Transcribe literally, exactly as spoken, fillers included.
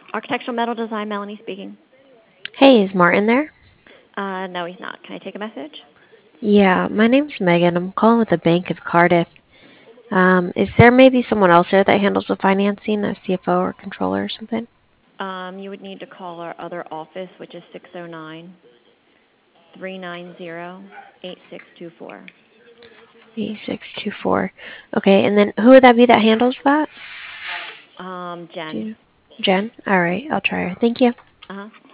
Architectural Metal Design, Melanie speaking. Hey, is Martin there? Uh, no, he's not. Can I take a message? Yeah, my name's Megan. I'm calling with the Bank of Cardiff. Um, is there maybe someone else there that handles the financing, a C F O or controller or something? Um, you would need to call our other office, which is six oh nine, three nine zero, eight six two four. eight six two four. Okay, and then who would that be that handles that? Um, Do Jen. you, Jen? All right, I'll try her. Thank you. Uh-huh.